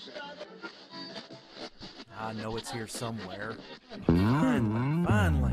I know it's here somewhere. Finally.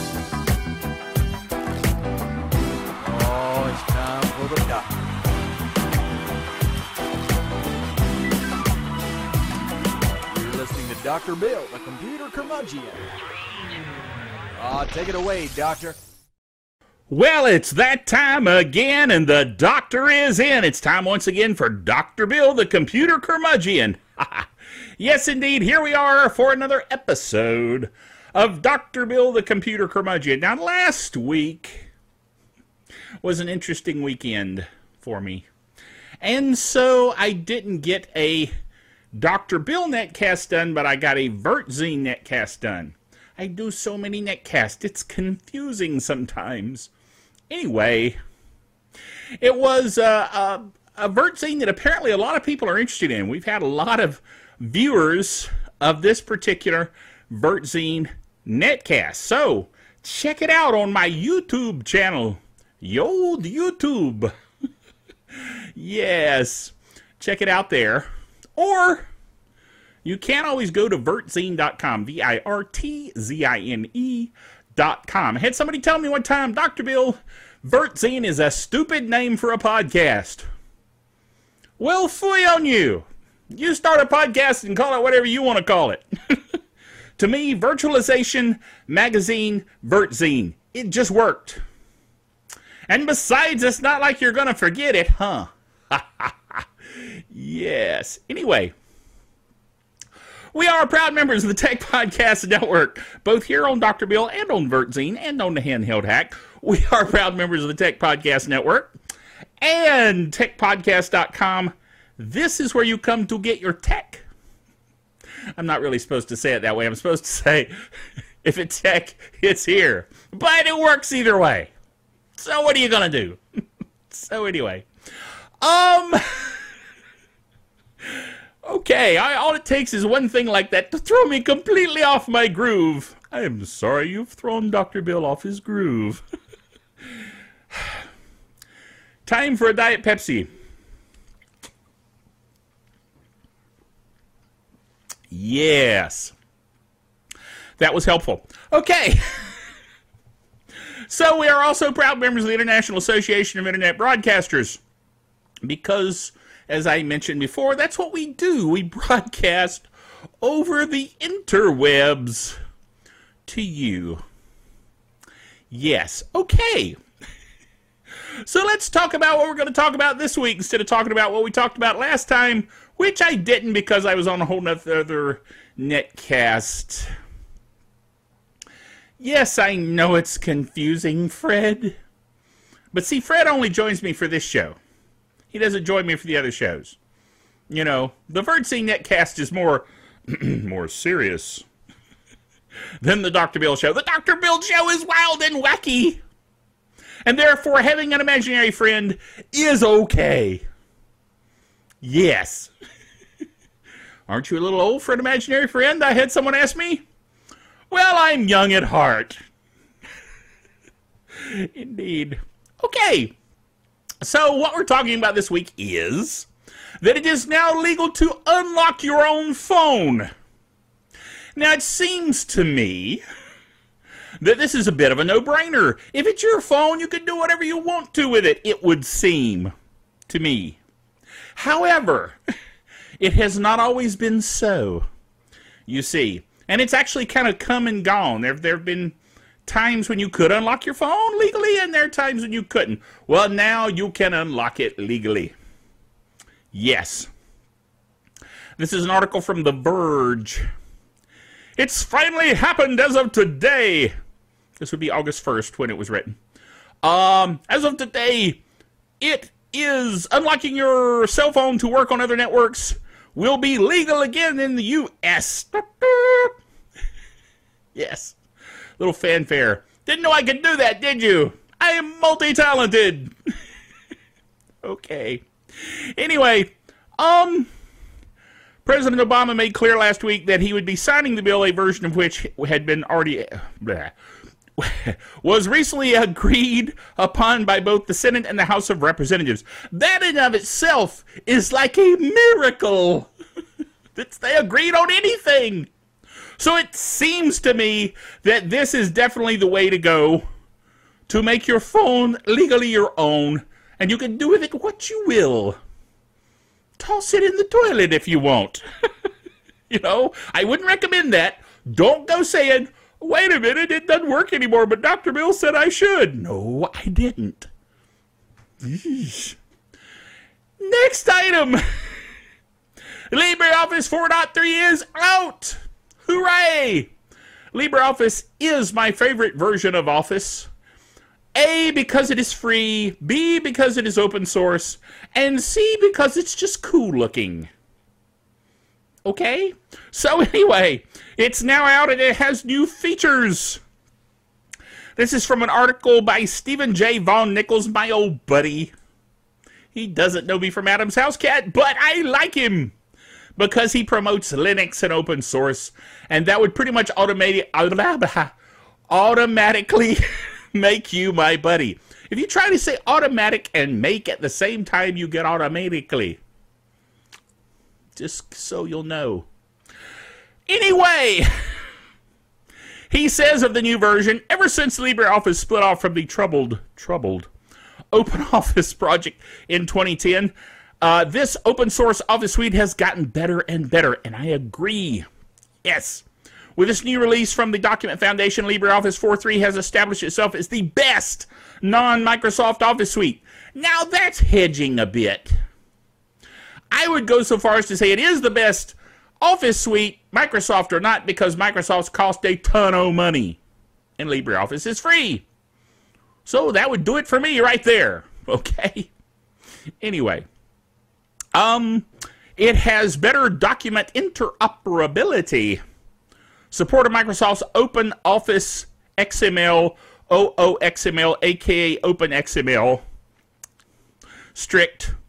Oh, it's time for the doctor. You're listening to Dr. Bill, the computer curmudgeon. Take it away, doctor. Well, it's that time again, and the doctor is in. It's time once again for Dr. Bill, the computer curmudgeon. Yes, indeed, here we are for another episode of Dr. Bill, the computer curmudgeon. Now, last week was an interesting weekend for me, and so I didn't get a Dr. Bill netcast done, but I got a VertZine netcast done. I do so many netcasts, it's confusing sometimes. Anyway, it was a VertZine that apparently a lot of people are interested in. We've had a lot of viewers of this particular VertZine netcast. So, check it out on my YouTube channel. Yo, YouTube. Yes, check it out there. Or you can always go to vertzine.com, VIRTZINE.com. I had somebody tell me one time, Dr. Bill, VertZine is a stupid name for a podcast. Well, fooey on you. You start a podcast and call it whatever you want to call it. To me, Virtualization Magazine VertZine. It just worked. And besides, it's not like you're going to forget it, huh? Yes. Anyway, we are proud members of the Tech Podcast Network, both here on Dr. Bill and on VertZine and on the Handheld Hack. We are proud members of the Tech Podcast Network and techpodcast.com. This is where you come to get your tech. I'm not really supposed to say it that way. I'm supposed to say, if it's tech, it's here. But it works either way. So what are you going to do? So anyway. Okay, all it takes is one thing like that to throw me completely off my groove. I am sorry you've thrown Dr. Bill off his groove. Time for a Diet Pepsi. Yes. That was helpful. Okay. So we are also proud members of the International Association of Internet Broadcasters because, as I mentioned before, that's what we do. We broadcast over the interwebs to you. Yes. Okay. So let's talk about what we're going to talk about this week instead of talking about what we talked about last time, which I didn't because I was on a whole other netcast. Yes, I know it's confusing, Fred. But see, Fred only joins me for this show. He doesn't join me for the other shows. You know, the VertZine netcast is more serious than the Dr. Bill show. The Dr. Bill show is wild and wacky. And therefore, having an imaginary friend is okay. Yes. Aren't you a little old for an imaginary friend? I had someone ask me. Well, I'm young at heart. Indeed. Okay. So what we're talking about this week is that it is now legal to unlock your own phone. Now, it seems to me that this is a bit of a no-brainer. If it's your phone, you can do whatever you want to with it, it would seem to me. However, it has not always been so, you see. And it's actually kind of come and gone. There have been times when you could unlock your phone legally, and there are times when you couldn't. Well, now you can unlock it legally. Yes. This is an article from The Verge. It's finally happened as of today. This would be August 1st when it was written. As of today, it is unlocking your cell phone to work on other networks will be legal again in the U.S. Yes. Little fanfare. Didn't know I could do that, did you? I am multi-talented. Okay. Anyway, President Obama made clear last week that he would be signing the bill, a version of which had been already was recently agreed upon by both the Senate and the House of Representatives. That in of itself is like a miracle. that they agreed on anything. So it seems to me that this is definitely the way to go to make your phone legally your own, and you can do with it what you will. Toss it in the toilet if you want. You know, I wouldn't recommend that. Don't go saying, wait a minute, it doesn't work anymore, but Dr. Bill said I should. No, I didn't. Eesh. Next item. LibreOffice 4.3 is out. Hooray! LibreOffice is my favorite version of Office. A, because it is free. B, because it is open source. And C, because it's just cool looking. Okay? So anyway, it's now out and it has new features. This is from an article by Stephen J. Von Nichols, my old buddy. He doesn't know me from Adam's House Cat, but I like him because he promotes Linux and open source, and that would pretty much automatically make you my buddy. If you try to say automatic and make at the same time, you get automatically. Just so you'll know. Anyway, he says of the new version, ever since LibreOffice split off from the troubled OpenOffice project in 2010, this open source Office suite has gotten better and better, and I agree. Yes. With this new release from the Document Foundation, LibreOffice 4.3 has established itself as the best non-Microsoft Office suite. Now that's hedging a bit. I would go so far as to say it is the best Office suite, Microsoft or not, because Microsoft's cost a ton of money, and LibreOffice is free. So that would do it for me right there. Okay? Anyway. It has better document interoperability. Support of Microsoft's Open Office XML, OOXML, aka OpenXML. Strict.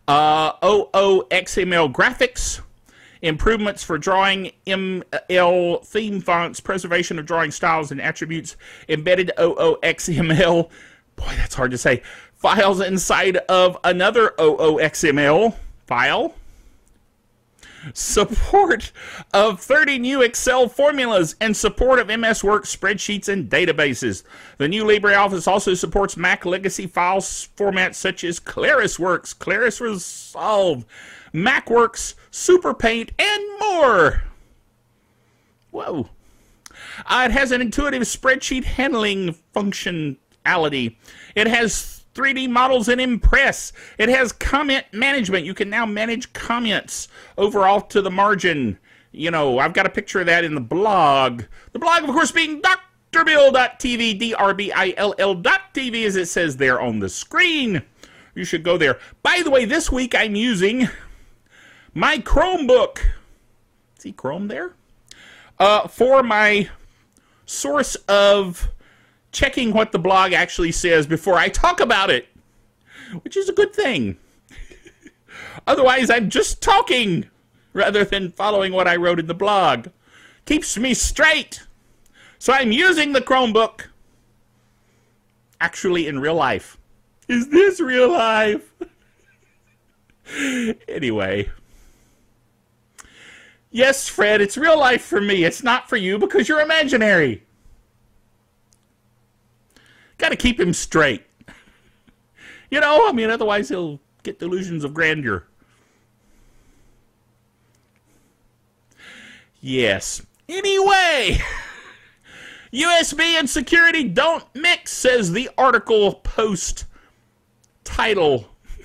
OOXML graphics. Improvements for drawing ML theme fonts, preservation of drawing styles and attributes, embedded OOXML. Boy, that's hard to say. Files inside of another OOXML file. Support of 30 new Excel formulas and support of MS Works spreadsheets and databases. The new LibreOffice also supports Mac legacy file formats such as ClarisWorks, Claris Resolve, MacWorks, SuperPaint, and more. Whoa. It has an intuitive spreadsheet handling functionality. It has 3D models in Impress. It has comment management. You can now manage comments over off to the margin. You know, I've got a picture of that in the blog. The blog, of course, being drbill.tv, drbill.tv, as it says there on the screen. You should go there. By the way, this week I'm using my Chromebook. See Chrome there? For my source of checking what the blog actually says before I talk about it, which is a good thing. Otherwise, I'm just talking rather than following what I wrote in the blog. Keeps me straight. So I'm using the Chromebook actually in real life. Is this real life? Anyway. Yes, Fred, it's real life for me. It's not for you because you're imaginary. Got to keep him straight. You know, I mean, otherwise he'll get delusions of grandeur. Yes. Anyway, USB and security don't mix, says the article post title.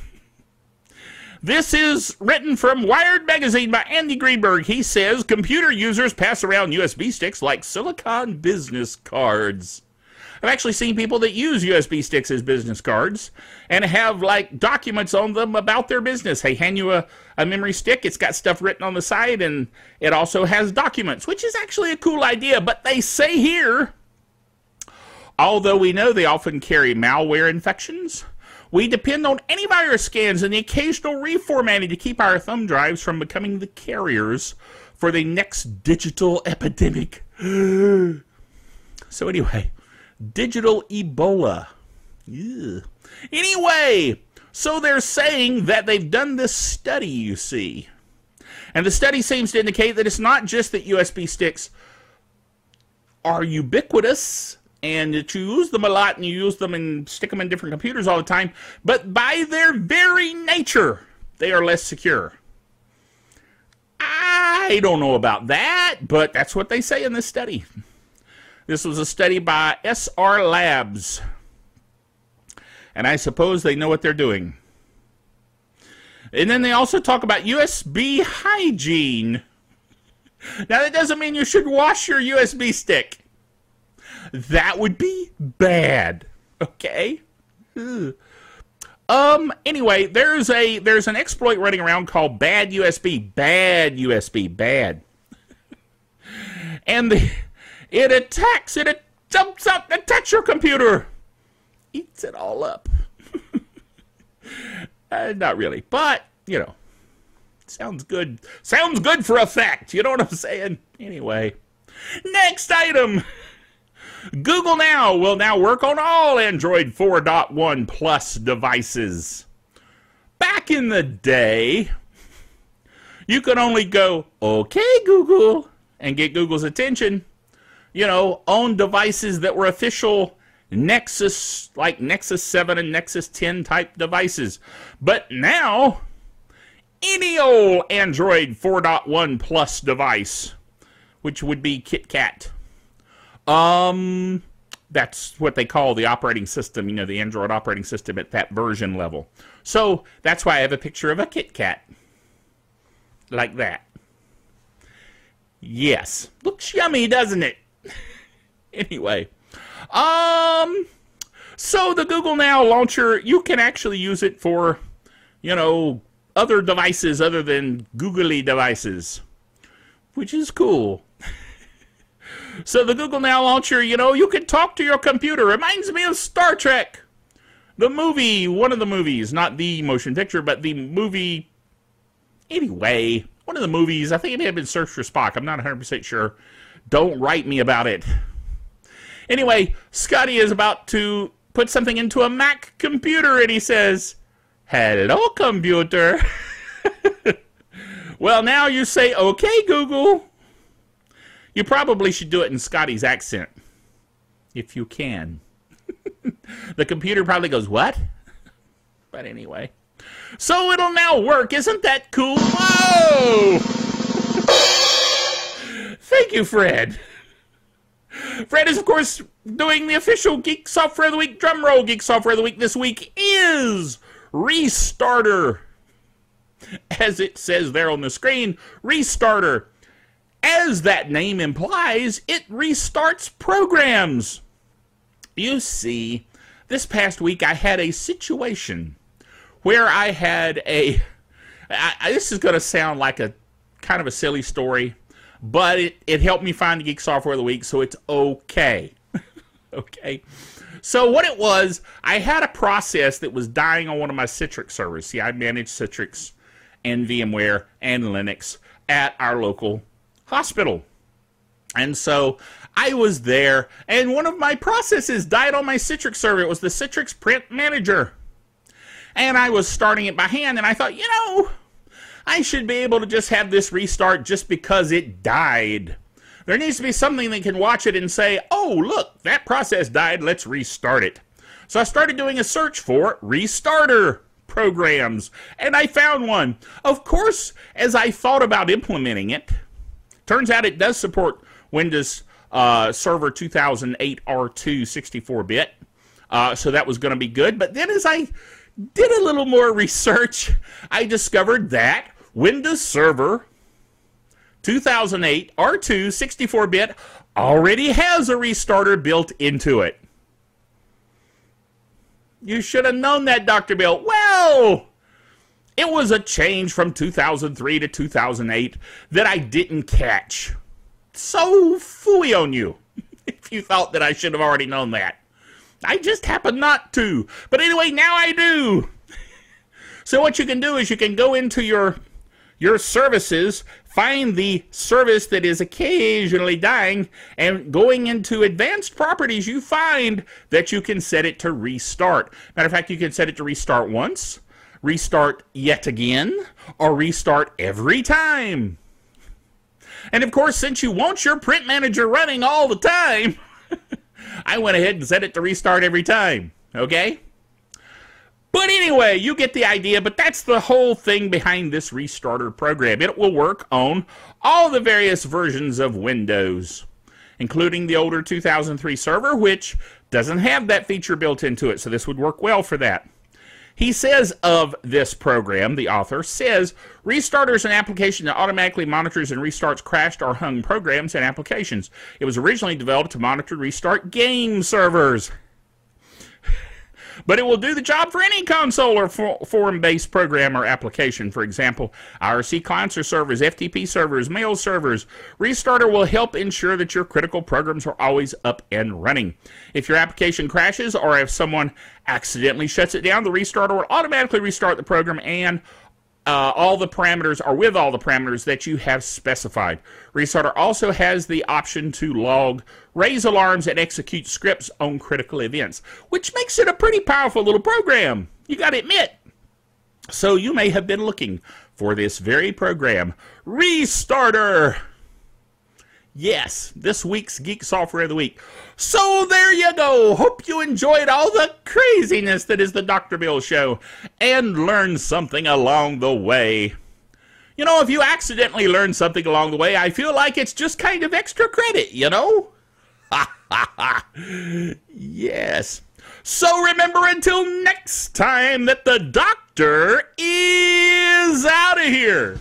This is written from Wired Magazine by Andy Greenberg. He says, computer users pass around USB sticks like silicon business cards. I've actually seen people that use USB sticks as business cards and have like documents on them about their business. They hand you a memory stick. It's got stuff written on the side and it also has documents, which is actually a cool idea. But they say here, although we know they often carry malware infections, we depend on antivirus scans and the occasional reformatting to keep our thumb drives from becoming the carriers for the next digital epidemic. So anyway, digital Ebola. Ew. Anyway, so they're saying that they've done this study, you see. And the study seems to indicate that it's not just that USB sticks are ubiquitous and that you use them a lot and you use them and stick them in different computers all the time, but by their very nature, they are less secure. I don't know about that, but that's what they say in this study. This was a study by SR Labs, and I suppose they know what they're doing. And then they also talk about USB hygiene. Now, that doesn't mean you should wash your USB stick. That would be bad. Okay? Ugh. Anyway, there's an exploit running around called Bad USB. Bad USB. Bad. And it jumps up, attacks your computer. Eats it all up. Not really, but, you know, sounds good. Sounds good for a fact. You know what I'm saying? Anyway, next item. Google Now will now work on all Android 4.1 Plus devices. Back in the day, you could only go, okay, Google, and get Google's attention, you know, on devices that were official Nexus, like Nexus 7 and Nexus 10 type devices. But now, any old Android 4.1 Plus device, which would be KitKat. That's what they call the operating system, you know, the Android operating system at that version level. So that's why I have a picture of a KitKat. Like that. Yes. Looks yummy, doesn't it? Anyway. So the Google Now launcher, you can actually use it for, you know, other devices other than googly devices, which is cool. So the Google Now launcher, you know, you can talk to your computer. Reminds me of Star Trek. The movie, one of the movies, not the motion picture, but the movie. Anyway, one of the movies, I think it may have been Search for Spock. I'm not 100% sure. Don't write me about it. Anyway, Scotty is about to put something into a Mac computer, and he says, "Hello, computer." Well, now you say, "Okay, Google." You probably should do it in Scotty's accent, if you can. The computer probably goes, "What?" But anyway. So it'll now work. Isn't that cool? Whoa! Thank you, Fred. Fred is, of course, doing the official Geek Software of the Week. Drum roll, Geek Software of the Week this week is Restarter. As it says there on the screen, Restarter. As that name implies, it restarts programs. You see, this past week I had a situation where I had a... this is going to sound like a kind of a silly story, but it helped me find the Geek Software of the Week, so it's okay. Okay. So what it was, I had a process that was dying on one of my Citrix servers. See, I manage Citrix and VMware and Linux at our local hospital. And so I was there, and one of my processes died on my Citrix server. It was the Citrix Print Manager. And I was starting it by hand, and I thought, you know, I should be able to just have this restart just because it died. There needs to be something that can watch it and say, oh, look, that process died, let's restart it. So I started doing a search for Restarter programs, and I found one. Of course, as I thought about implementing it, turns out it does support Windows Server 2008 R2 64-bit, so that was going to be good. But then as I did a little more research, I discovered that Windows Server 2008 R2 64-bit already has a restarter built into it. You should have known that, Dr. Bill. Well, it was a change from 2003 to 2008 that I didn't catch. So phooey on you, if you thought that I should have already known that. I just happened not to. But anyway, now I do. So what you can do is you can go into your services, find the service that is occasionally dying, and going into advanced properties, you find that you can set it to restart. Matter of fact, you can set it to restart once, restart yet again, or restart every time. And of course, since you want your print manager running all the time, I went ahead and set it to restart every time, okay? But anyway, you get the idea, but that's the whole thing behind this restarter program. It will work on all the various versions of Windows, including the older 2003 server, which doesn't have that feature built into it, so this would work well for that. He says of this program, the author says, Restarter is an application that automatically monitors and restarts crashed or hung programs and applications. It was originally developed to monitor and restart game servers. But it will do the job for any console or forum-based program or application. For example, IRC clients or servers, FTP servers, mail servers. Restarter will help ensure that your critical programs are always up and running. If your application crashes or if someone accidentally shuts it down, the restarter will automatically restart the program and all the parameters are with all the parameters that you have specified. Restarter also has the option to log, raise alarms, and execute scripts on critical events, which makes it a pretty powerful little program, you gotta admit. So you may have been looking for this very program, Restarter. Yes, this week's Geek Software of the Week. So there you go. Hope you enjoyed all the craziness that is the Dr. Bill Show and learned something along the way. You know, if you accidentally learned something along the way, I feel like it's just kind of extra credit, you know? Yes. So remember until next time that the Doctor is out of here.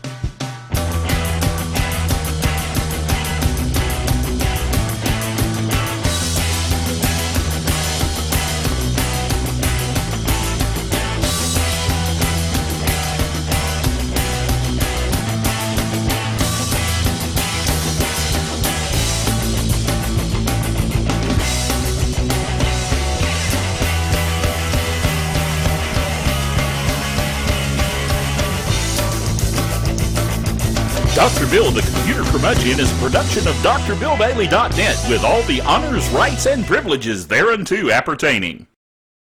Dr. Bill, the Computer Curmudgeon, is a production of drbillbailey.net with all the honors, rights, and privileges thereunto appertaining.